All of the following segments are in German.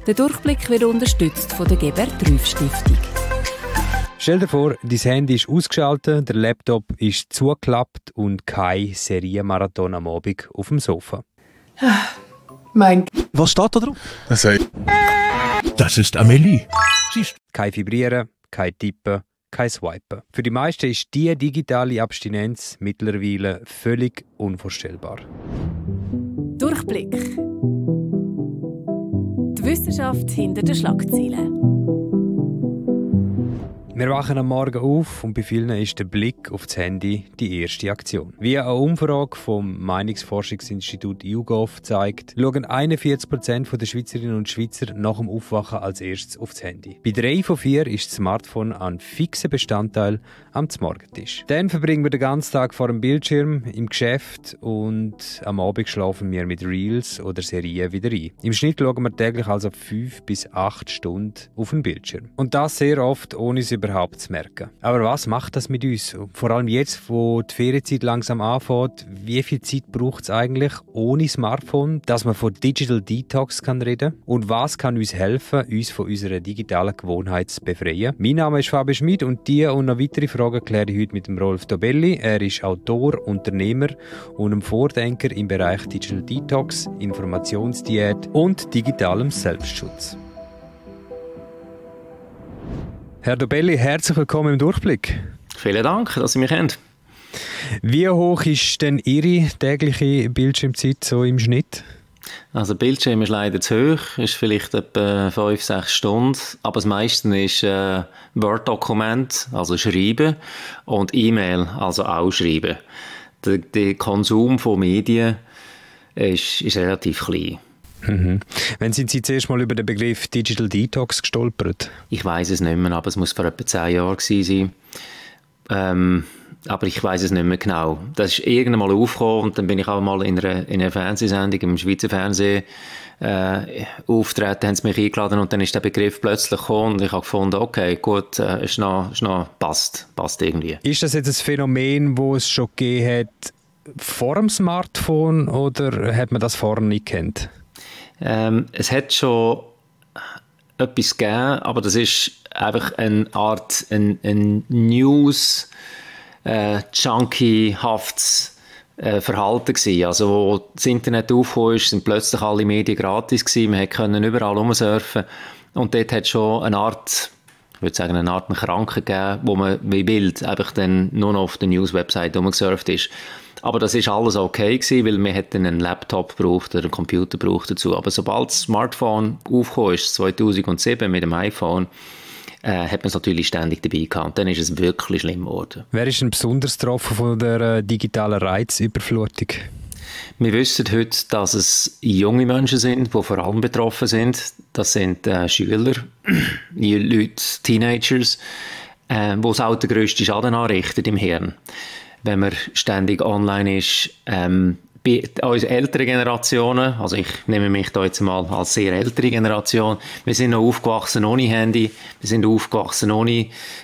Der Durchblick wird unterstützt von der Gebert-Rüff-Stiftung. Stell dir vor, dein Handy ist ausgeschaltet, der Laptop ist zugeklappt und kein Serienmarathon am Abend auf dem Sofa. Was steht da drauf? Das ist Amelie. Kein Vibrieren, kein Tippen, kein Swipen. Für die meisten ist diese digitale Abstinenz mittlerweile völlig unvorstellbar. Durchblick. Die Wissenschaft hinter den Schlagzeilen. Wir wachen am Morgen auf und bei vielen ist der Blick auf das Handy die erste Aktion. Wie eine Umfrage vom Meinungsforschungsinstitut YouGov zeigt, schauen 41% der Schweizerinnen und Schweizer nach dem Aufwachen als erstes aufs Handy. Bei 3 von 4 ist das Smartphone ein fixer Bestandteil am Morgentisch. Dann verbringen wir den ganzen Tag vor dem Bildschirm, im Geschäft und am Abend schlafen wir mit Reels oder Serien wieder ein. Im Schnitt schauen wir täglich also 5 bis 8 Stunden auf den Bildschirm. Und das sehr oft, ohne es überhaupt zu merken. Aber was macht das mit uns? Vor allem jetzt, wo die Ferienzeit langsam anfängt, wie viel Zeit braucht es eigentlich ohne Smartphone, dass man von Digital Detox kann reden? Und was kann uns helfen, uns von unserer digitalen Gewohnheit zu befreien? Mein Name ist Fabian Schmid und diese und noch weitere Fragen kläre ich heute mit dem Rolf Dobelli. Er ist Autor, Unternehmer und ein Vordenker im Bereich Digital Detox, Informationsdiät und digitalem Selbstschutz. Herr Dobelli, herzlich willkommen im Durchblick. Vielen Dank, dass Sie mich kennen. Wie hoch ist denn Ihre tägliche Bildschirmzeit so im Schnitt? Also Bildschirm ist leider zu hoch, ist vielleicht etwa 5-6 Stunden, aber das meiste ist Word-Dokument, also Schreiben, und E-Mail, also auch Schreiben. Der Konsum von Medien ist relativ klein. Mhm. Wann sind Sie zuerst mal über den Begriff Digital Detox gestolpert? Ich weiss es nicht mehr, aber es muss vor etwa 10 Jahren gewesen sein. Aber ich weiss es nicht mehr genau. Das ist irgendwann mal aufgekommen und dann bin ich auch mal in einer Fernsehsendung im Schweizer Fernsehen auftreten, haben sie mich eingeladen und dann ist der Begriff plötzlich gekommen und ich habe gefunden, okay, gut, passt irgendwie. Ist das jetzt ein Phänomen, das es schon gegeben hat vor dem Smartphone oder hat man das vorher nicht gekannt? Es hat schon etwas gegeben, aber das ist einfach eine Art ein News junkie-haftes Verhalten gewesen. Also wo das Internet aufgekommen ist, sind plötzlich alle Medien gratis gewesen. Man konnte überall rumsurfen und dort hat es schon eine Art, ich würde sagen, eine Art Kranken gegeben, wo man wie wild einfach dann nur noch auf der News-Website rumgesurft ist. Aber das ist alles okay gewesen, weil man hätte einen Laptop gebraucht oder einen Computer gebraucht dazu. Aber sobald das Smartphone aufgekommen ist, 2007 mit dem iPhone, hat man es natürlich ständig dabei gehabt. Und dann ist es wirklich schlimm geworden. Wer ist denn besonders betroffen von der digitalen Reizüberflutung? Wir wissen heute, dass es junge Menschen sind, die vor allem betroffen sind. Das sind Schüler, Leute, Teenagers, wo es auch den grössten Schaden anrichtet im Hirn. Wenn man ständig online ist, bei unseren älteren Generationen, also ich nehme mich da jetzt mal als sehr ältere Generation, wir sind noch aufgewachsen ohne Handy, wir sind aufgewachsen ohne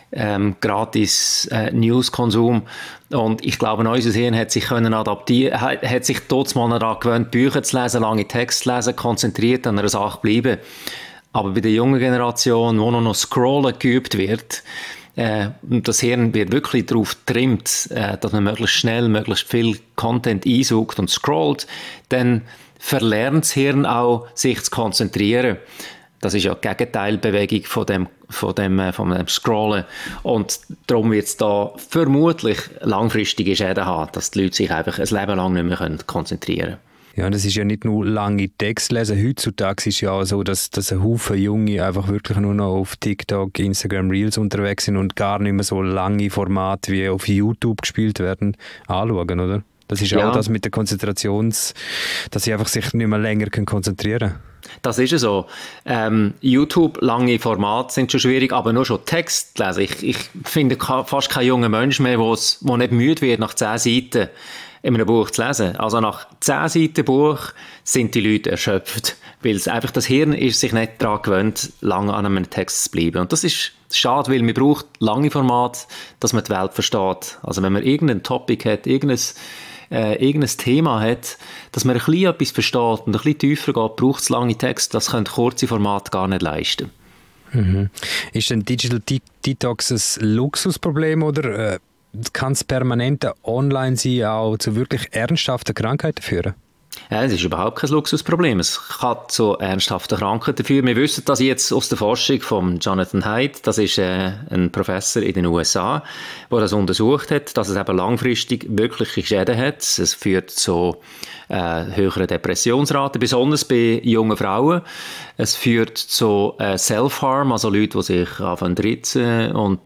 gratis Newskonsum und ich glaube, unser Hirn hat sich adaptieren, hat sich trotzdem mal daran gewöhnt, Bücher zu lesen, lange Texte zu lesen, konzentriert an einer Sache bleiben. Aber bei der jungen Generation, wo noch Scrollen geübt wird, das Hirn wird wirklich darauf getrimmt, dass man möglichst schnell, möglichst viel Content einsaugt und scrollt, dann verlernt das Hirn auch, sich zu konzentrieren. Das ist ja die Gegenteilbewegung von dem Scrollen. Und darum wird es da vermutlich langfristige Schäden haben, dass die Leute sich einfach ein Leben lang nicht mehr konzentrieren können. Ja, und es ist ja nicht nur lange Texte lesen. Heutzutage ist es ja auch so, dass ein Haufen Junge einfach wirklich nur noch auf TikTok, Instagram Reels unterwegs sind und gar nicht mehr so lange Formate wie auf YouTube gespielt werden, anschauen, oder? Das ist ja auch das mit der dass sie einfach sich nicht mehr länger konzentrieren können. Das ist so. YouTube, lange Formate sind schon schwierig, aber nur schon Text lesen. Ich finde fast keinen jungen Mensch mehr, der nicht müde wird, nach 10 Seiten in einem Buch zu lesen. Also nach 10 Seiten Buch sind die Leute erschöpft, weil es einfach das Hirn ist sich nicht daran gewöhnt, lange an einem Text zu bleiben. Und das ist schade, weil man braucht lange Formate, dass man die Welt versteht. Also wenn man irgendein Topic hat, irgendein irgendein Thema hat, dass man ein bisschen etwas versteht und ein bisschen tiefer geht, braucht es lange Texte, das können kurze Formate gar nicht leisten. Mhm. Ist ein Digital Detox ein Luxusproblem oder kann es permanent online sein, auch zu wirklich ernsthaften Krankheiten führen? Ja, es ist überhaupt kein Luxusproblem. Es kann zu ernsthaften Krankheiten führen. Wir wissen das jetzt aus der Forschung von Jonathan Haidt. Das ist ein Professor in den USA, der das untersucht hat, dass es eben langfristig wirkliche Schäden hat. Es führt zu höheren Depressionsraten, besonders bei jungen Frauen. Es führt zu Self-Harm, also Leute, die sich anfangen zu ritzen und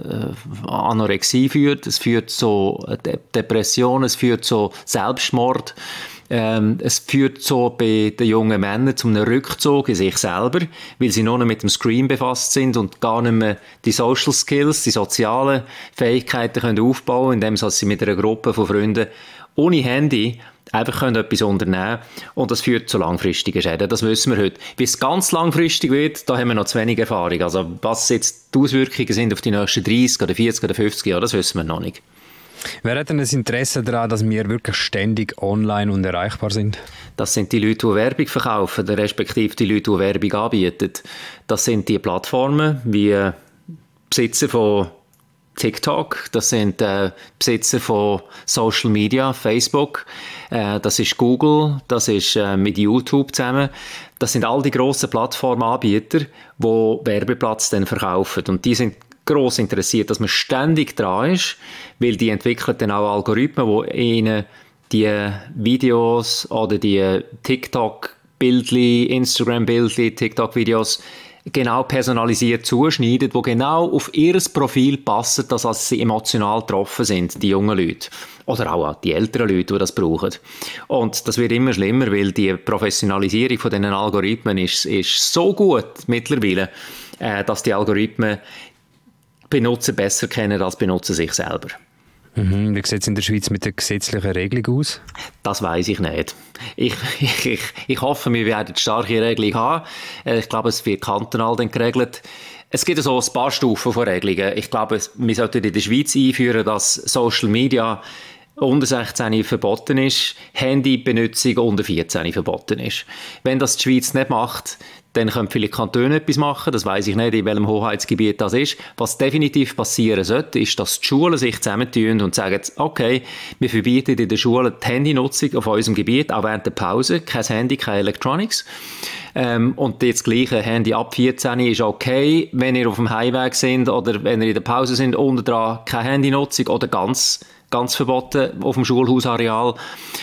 Anorexie führt. Es führt zu Depressionen, es führt zu Selbstmord. Es führt so bei den jungen Männern zu einem Rückzug in sich selber, weil sie nur noch mit dem Screen befasst sind und gar nicht mehr die Social Skills, die sozialen Fähigkeiten können aufbauen, indem sie mit einer Gruppe von Freunden ohne Handy einfach können etwas unternehmen, und das führt zu langfristigen Schäden. Das wissen wir heute. Wie es ganz langfristig wird, da haben wir noch zu wenig Erfahrung. Also was jetzt die Auswirkungen sind auf die nächsten 30 oder 40 oder 50 Jahre, das wissen wir noch nicht. Wer hat denn ein Interesse daran, dass wir wirklich ständig online und erreichbar sind? Das sind die Leute, die Werbung verkaufen, respektive die Leute, die Werbung anbieten. Das sind die Plattformen wie Besitzer von TikTok, das sind Besitzer von Social Media, Facebook, das ist Google, das ist mit YouTube zusammen. Das sind all die grossen Plattformanbieter, die Werbeplatz dann verkaufen. Und die sind gross interessiert, dass man ständig dran ist, weil die entwickeln dann auch Algorithmen, die ihnen die Videos oder die TikTok-Bildli, Instagram-Bildli, TikTok-Videos genau personalisiert zuschneiden, die genau auf ihr Profil passen, dass sie emotional getroffen sind, die jungen Leute. Oder auch die älteren Leute, die das brauchen. Und das wird immer schlimmer, weil die Professionalisierung von diesen Algorithmen ist so gut mittlerweile, dass die Algorithmen Benutzer besser kennen als Benutzer sich selber. Mhm. Wie sieht es in der Schweiz mit der gesetzlichen Regelung aus? Das weiss ich nicht. Ich hoffe, wir werden eine starke Regelung haben. Ich glaube, es wird kantonal dann geregelt. Es gibt so ein paar Stufen von Regelungen. Ich glaube, wir sollten in der Schweiz einführen, dass Social Media unter 16 verboten ist, Handybenutzung unter 14 verboten ist. Wenn das die Schweiz nicht macht, dann können vielleicht Kantone etwas machen, das weiss ich nicht, in welchem Hoheitsgebiet das ist. Was definitiv passieren sollte, ist, dass die Schulen sich zusammentun und sagen, okay, wir verbieten in der Schule die Handynutzung auf unserem Gebiet, auch während der Pause, kein Handy, keine Electronics. Und das gleiche Handy ab 14 ist okay, wenn ihr auf dem Heimweg sind oder wenn ihr in der Pause sind, unten dran keine Handynutzung oder ganz verboten auf dem Schulhausareal.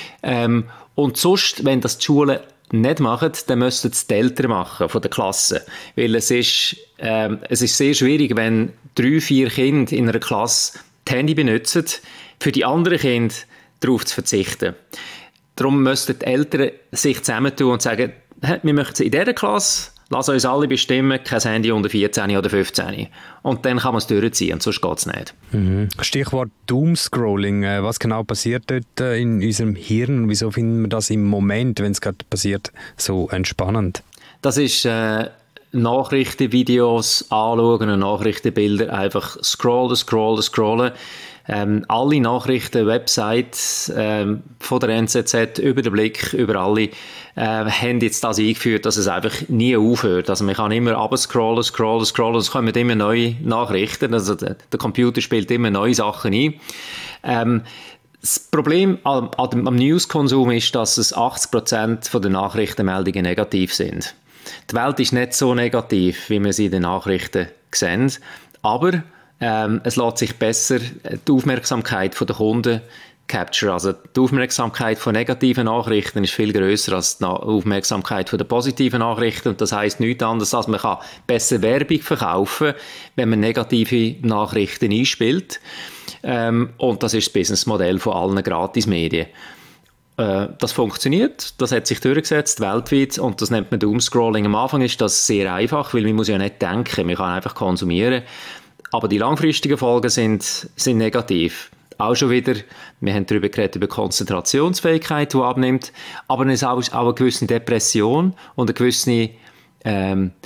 Und sonst, wenn das die Schulen nicht machen, dann müssten es die Eltern machen von der Klasse. Weil es ist sehr schwierig, wenn 3-4 Kinder in einer Klasse das Handy benutzen, für die anderen Kinder darauf zu verzichten. Darum müssten die Eltern sich zusammentun und sagen, wir möchten in dieser Klasse, lass uns alle bestimmen, kein Handy unter 14 oder 15. Und dann kann man es durchziehen, sonst geht es nicht. Mhm. Stichwort Doomscrolling. Was genau passiert dort in unserem Hirn? Wieso finden wir das im Moment, wenn es gerade passiert, so entspannend? Das ist Nachrichtenvideos anschauen und Nachrichtenbilder einfach scrollen. Alle Nachrichten-Websites von der NZZ über den Blick, über alle, haben jetzt das eingeführt, dass es einfach nie aufhört. Also man kann immer runterscrollen, es kommen immer neue Nachrichten, also der Computer spielt immer neue Sachen ein. Das Problem am Newskonsum ist, dass es 80% der Nachrichtenmeldungen negativ sind. Die Welt ist nicht so negativ, wie wir sie in den Nachrichten sehen, aber es lässt sich besser die Aufmerksamkeit der Kunden capture. Also die Aufmerksamkeit von negativen Nachrichten ist viel grösser als die Aufmerksamkeit von den positiven Nachrichten. Und das heisst nichts anderes, als man kann besser Werbung verkaufen, wenn man negative Nachrichten einspielt. Und das ist das Businessmodell von allen Gratismedien. Das funktioniert, das hat sich durchgesetzt weltweit und das nennt man Doomscrolling. Am Anfang ist das sehr einfach, weil man muss ja nicht denken, man kann einfach konsumieren. Aber die langfristigen Folgen sind negativ. Auch schon wieder, wir haben darüber geredet, über Konzentrationsfähigkeit, die abnimmt, aber es ist auch eine gewisse Depression und eine gewisse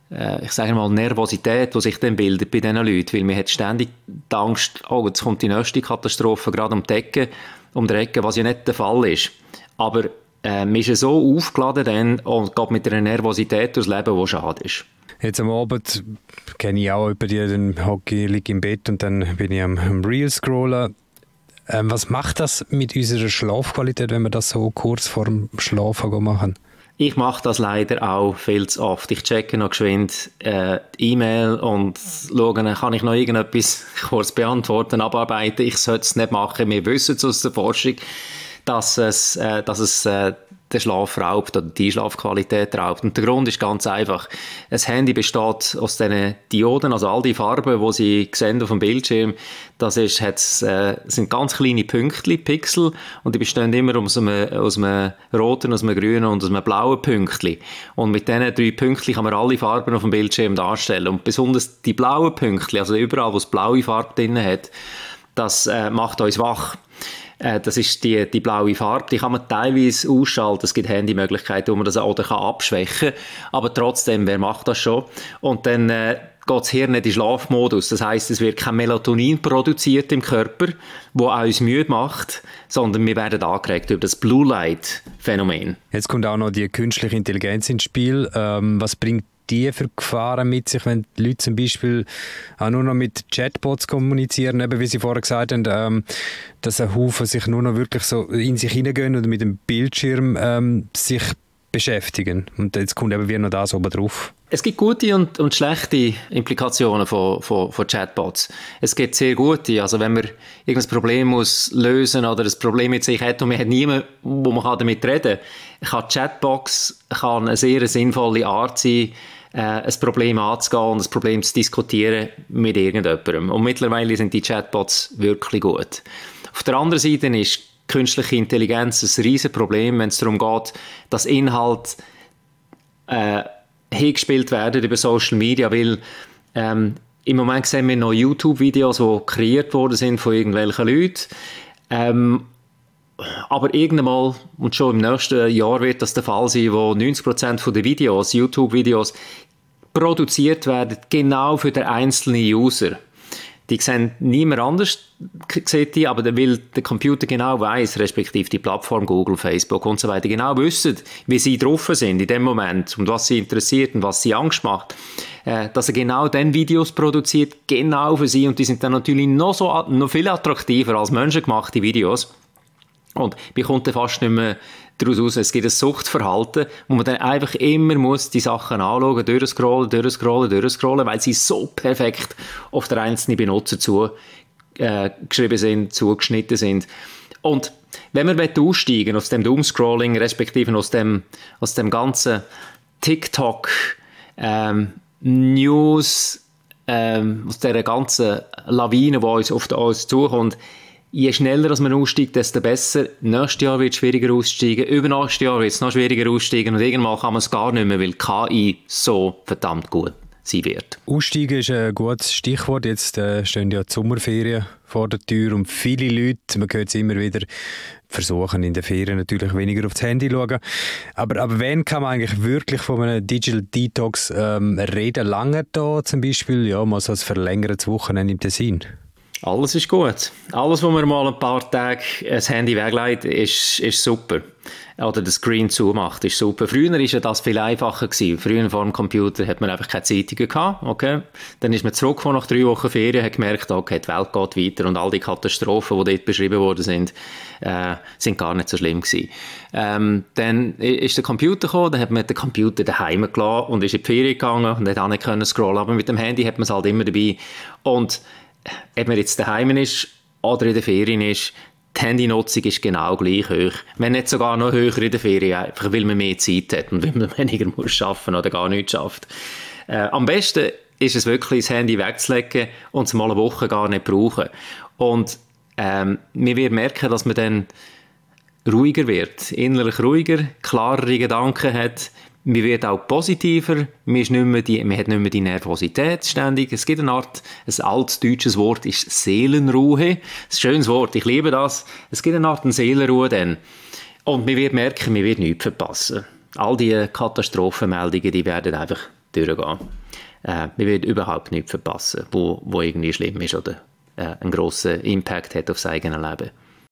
ich sage mal, Nervosität, die sich dann bildet bei diesen Leuten, weil man hat ständig die Angst, oh, jetzt kommt die nächste Katastrophe gerade um die Ecke, was ja nicht der Fall ist. Aber man ist ja so aufgeladen dann und geht mit einer Nervosität durchs Leben, die schade ist. Jetzt am Abend kenne ich auch über den Hockey, liege im Bett und dann bin ich am Reel scrollen. Was macht das mit unserer Schlafqualität, wenn wir das so kurz vor dem Schlafen machen? Ich mache das leider auch viel zu oft. Ich checke noch geschwind die E-Mail und schaue, kann ich noch irgendetwas kurz beantworten, abarbeiten. Ich sollte es nicht machen. Wir wissen es aus der Forschung, dass es den Schlaf raubt oder die Schlafqualität raubt. Und der Grund ist ganz einfach. Ein Handy besteht aus diesen Dioden, also all die Farben, die Sie sehen auf dem Bildschirm, sind ganz kleine Pünktchen, Pixel, und die bestehen immer aus einem roten, aus einem grünen und aus einem blauen Pünktchen. Und mit diesen 3 Pünktchen kann man alle Farben auf dem Bildschirm darstellen. Und besonders die blauen Pünktchen, also überall, wo es blaue Farbe drin hat, das macht uns wach. Das ist die blaue Farbe, die kann man teilweise ausschalten. Es gibt Handymöglichkeiten, wo man das oder kann abschwächen kann. Aber trotzdem, wer macht das schon? Und dann geht das Hirn in den Schlafmodus. Das heisst, es wird kein Melatonin produziert im Körper, das uns müde macht, sondern wir werden angeregt über das Blue Light Phänomen. Jetzt kommt auch noch die künstliche Intelligenz ins Spiel. Was bringt die für Gefahren mit sich, wenn die Leute zum Beispiel auch nur noch mit Chatbots kommunizieren, eben wie Sie vorher gesagt haben, dass ein Haufen sich nur noch wirklich so in sich hineingehen und mit dem Bildschirm sich beschäftigen. Und jetzt kommt eben wieder noch das oben drauf. Es gibt gute und schlechte Implikationen von Chatbots. Es gibt sehr gute, also wenn man irgendein Problem muss lösen oder ein Problem mit sich hat und man hat niemanden, wo man damit reden kann, Chatbox eine sehr sinnvolle Art sein, ein Problem anzugehen und ein Problem zu diskutieren mit irgendjemandem. Und mittlerweile sind die Chatbots wirklich gut. Auf der anderen Seite ist künstliche Intelligenz ein riesen Problem, wenn es darum geht, dass Inhalt hergespielt werden über Social Media, weil im Moment sehen wir noch YouTube-Videos, die kreiert worden sind von irgendwelchen Leuten. Aber irgendwann mal, und schon im nächsten Jahr wird das der Fall sein, wo 90% der Videos, YouTube-Videos, produziert werden, genau für den einzelnen User. Die sehen niemand anders, sieht die, aber weil der Computer genau weiss, respektive die Plattform Google, Facebook und so weiter, genau wissen, wie sie drauf sind in dem Moment und was sie interessiert und was sie Angst macht, dass er genau dann Videos produziert, genau für sie, und die sind dann natürlich noch viel attraktiver als menschengemachte Videos. Und man kommt dann fast nicht mehr daraus raus. Es gibt ein Suchtverhalten, wo man dann einfach immer muss die Sachen anschauen, durchscrollen, weil sie so perfekt auf den einzelnen Benutzer zugeschrieben sind, zugeschnitten sind. Und wenn man aussteigen aus dem Doomscrolling, respektive aus dem ganzen TikTok, News, aus dieser ganzen Lawine, die uns auf uns zukommt, je schneller man aussteigt, desto besser. Nächstes Jahr wird es schwieriger aussteigen, übernächstes Jahr wird es noch schwieriger aussteigen und irgendwann kann man es gar nicht mehr, weil KI so verdammt gut sein wird. Aussteigen ist ein gutes Stichwort. Jetzt stehen ja die Sommerferien vor der Tür und viele Leute, man hört es immer wieder, versuchen in den Ferien natürlich weniger aufs Handy zu schauen. Aber wann kann man eigentlich wirklich von einem Digital Detox reden? Lange da zum Beispiel, ja, mal so ein verlängertes Wochenende im Tessin? Alles ist gut. Alles, wo man mal ein paar Tage das Handy weglegt, ist super. Oder das Screen zumacht, ist super. Früher war ja das viel einfacher gewesen. Früher vor dem Computer hat man einfach keine Zeitungen gehabt. Okay. Dann ist man zurückgekommen nach 3 Wochen Ferien, hat gemerkt, okay, die Welt geht weiter und all die Katastrophen, die dort beschrieben worden sind gar nicht so schlimm gewesen. Dann ist der Computer gekommen, dann hat man den Computer daheim gelassen und ist in die Ferien gegangen und hat auch nicht können scrollen. Aber mit dem Handy hat man es halt immer dabei. Und ob man jetzt daheim ist oder in der Ferien ist, die Handynutzung ist genau gleich hoch. Wenn nicht sogar noch höher in der Ferien, einfach weil man mehr Zeit hat und weil man weniger muss arbeiten oder gar nichts schafft. Am besten ist es wirklich, das Handy wegzulegen und es mal eine Woche gar nicht brauchen. Und man wird merken, dass man dann ruhiger wird, innerlich ruhiger, klarere Gedanken hat. Man wird auch positiver, man hat nicht mehr die Nervosität ständig. Es gibt eine Art, ein altdeutsches Wort ist Seelenruhe. Ein schönes Wort, ich liebe das. Es gibt eine Art Seelenruhe dann. Und man wird merken, man wird nichts verpassen. All die Katastrophenmeldungen, die werden einfach durchgehen. Wir werden überhaupt nichts verpassen, wo irgendwie schlimm ist oder einen grossen Impact hat auf das eigene Leben.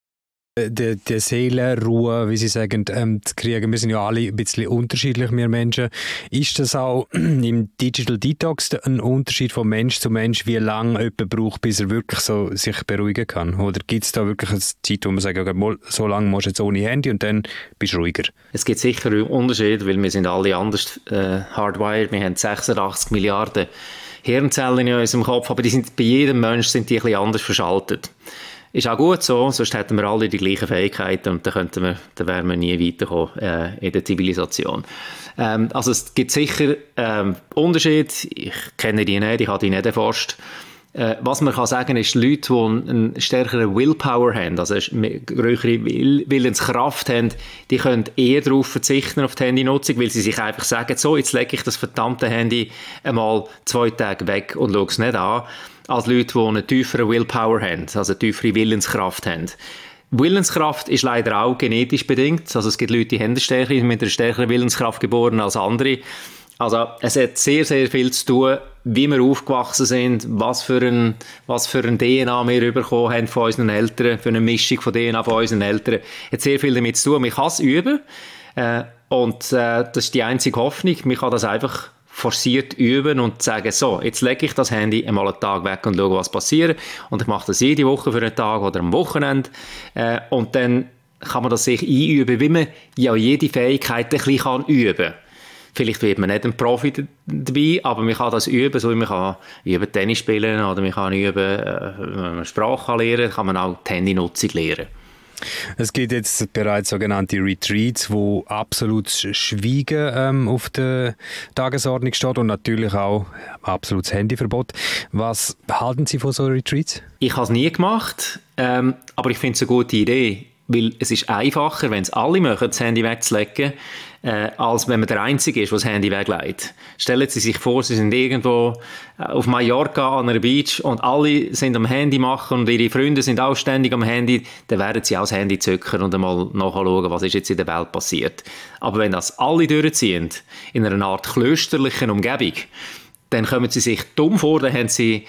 Die Seelenruhe, wie Sie sagen, zu kriegen. Wir sind ja alle ein bisschen unterschiedlich, wir Menschen. Ist das auch im Digital Detox ein Unterschied von Mensch zu Mensch, wie lange jemand braucht, bis er wirklich so sich beruhigen kann? Oder gibt es da wirklich eine Zeit, wo man sagt, okay, so lange musst du jetzt ohne Handy und dann bist du ruhiger? Es gibt sicher einen Unterschied, weil wir sind alle anders hardwired. Wir haben 86 Milliarden Hirnzellen in unserem Kopf, aber bei jedem Mensch sind die ein bisschen anders verschaltet. Ist auch gut so, sonst hätten wir alle die gleichen Fähigkeiten und dann wären wir nie weiterkommen in der Zivilisation. Also es gibt sicher Unterschiede. Ich kenne die nicht, ich habe die nicht erforscht. Was man kann sagen ist, Leute, die einen stärkeren Willpower haben, also eine größere Willenskraft haben, die können eher darauf verzichten, auf die Handynutzung, weil sie sich einfach sagen, so, jetzt lege ich das verdammte Handy einmal 2 Tage weg und schaue es nicht an, als Leute, die eine tiefere Willpower haben, also eine tiefere Willenskraft haben. Willenskraft ist leider auch genetisch bedingt. Also es gibt Leute, die haben mit einer stärkeren Willenskraft geboren als andere. Also es hat sehr, sehr viel zu tun, wie wir aufgewachsen sind, was für ein DNA wir bekommen haben von unseren Eltern, für eine Mischung von DNA von unseren Eltern. Es hat sehr viel damit zu tun. Man kann es üben und das ist die einzige Hoffnung. Man kann das einfach forciert üben und sagen, so, jetzt lege ich das Handy einmal einen Tag weg und schaue, was passiert. Und ich mache das jede Woche für einen Tag oder am Wochenende. Und dann kann man das sich einüben, wie man ja jede Fähigkeit ein bisschen üben kann. Vielleicht wird man nicht ein Profi dabei, aber man kann das üben, so wie man kann üben Tennis spielen oder man kann üben, wenn man Sprache lernen kann man auch die Handynutzung lernen. Es gibt jetzt bereits sogenannte Retreats, wo absolutes Schweigen auf der Tagesordnung steht und natürlich auch absolutes Handyverbot. Was halten Sie von so Retreats? Ich habe es nie gemacht, aber ich finde es eine gute Idee, weil es ist einfacher, wenn es alle machen, das Handy wegzulegen, als wenn man der Einzige ist, der das Handy weglegt. Stellen Sie sich vor, Sie sind irgendwo auf Mallorca an einer Beach und alle sind am Handy machen und Ihre Freunde sind auch ständig am Handy, dann werden Sie auch das Handy zücken und einmal nachschauen, was ist jetzt in der Welt passiert. Aber wenn das alle durchziehen, in einer Art klösterlichen Umgebung, dann kommen sie sich dumm vor, wenn sie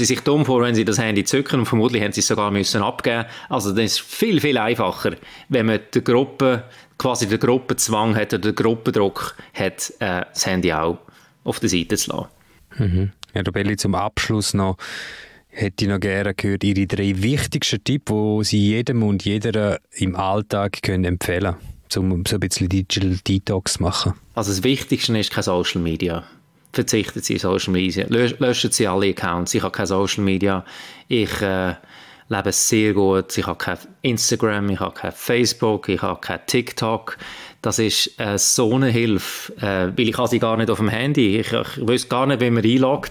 das Handy zücken und vermutlich haben sie es sogar müssen abgeben. Also das ist viel, viel einfacher, wenn man den Gruppenzwang hat oder den Gruppendruck hat, das Handy auch auf der Seite zu lassen. Mhm. Herr Dobelli, zum Abschluss noch, hätte ich noch gerne gehört, Ihre 3 wichtigsten Tipps, die Sie jedem und jeder im Alltag können empfehlen können, um so ein bisschen Digital Detox zu machen. Also das Wichtigste ist kein Social Media. Verzichten Sie Social Media, löschen Sie alle Accounts. Ich habe kein Social Media, ich lebe sehr gut, ich habe kein Instagram, ich habe kein Facebook, ich habe kein TikTok. Das ist so eine Hilfe, weil ich habe sie gar nicht auf dem Handy. Ich weiß gar nicht, wie man einloggt.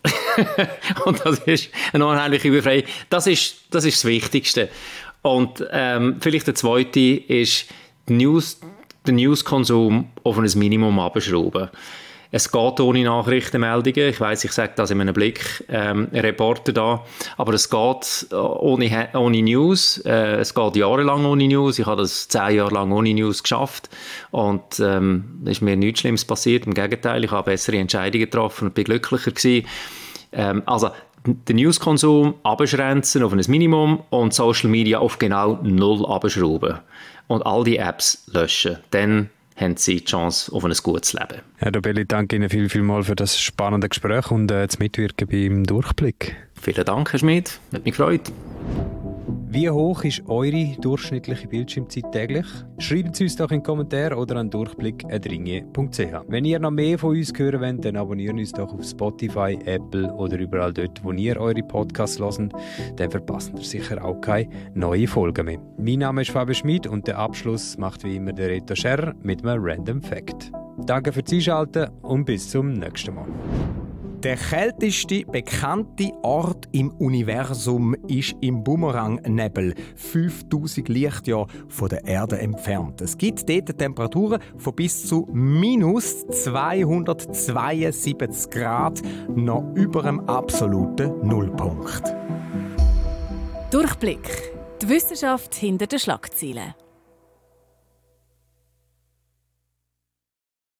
Und das ist eine unheimliche Befreiung. Das ist das Wichtigste. Und vielleicht der zweite ist, den Newskonsum auf ein Minimum abschrauben. Es geht ohne Nachrichtenmeldungen. Ich weiss, ich sage das in einem Blick, ein Reporter da. Aber es geht ohne News. Es geht jahrelang ohne News. Ich habe das 10 Jahre lang ohne News geschafft. Und es ist mir nichts Schlimmes passiert. Im Gegenteil, ich habe bessere Entscheidungen getroffen und bin glücklicher gewesen. Also den Newskonsum abschränzen auf ein Minimum und Social Media auf genau 0 abschrauben. Und all die Apps löschen. Dann haben Sie die Chance auf ein gutes Leben. Herr Dobelli, danke Ihnen vielmals für das spannende Gespräch und das Mitwirken beim Durchblick. Vielen Dank, Herr Schmid. Hat mich gefreut. Wie hoch ist eure durchschnittliche Bildschirmzeit täglich? Schreiben Sie uns doch in den Kommentaren oder an durchblick@ringe.ch. Wenn ihr noch mehr von uns hören wollt, dann abonniert uns doch auf Spotify, Apple oder überall dort, wo ihr eure Podcasts hört. Dann verpasst ihr sicher auch keine neuen Folgen mehr. Mein Name ist Fabian Schmid und den Abschluss macht wie immer der Reto Scherrer mit einem Random Fact. Danke fürs Einschalten und bis zum nächsten Mal. Der kälteste bekannte Ort im Universum ist im Bumerang-Nebel, 5000 Lichtjahre von der Erde entfernt. Es gibt dort Temperaturen von bis zu minus 272 Grad, noch über dem absoluten Nullpunkt. Durchblick. Die Wissenschaft hinter den Schlagzeilen.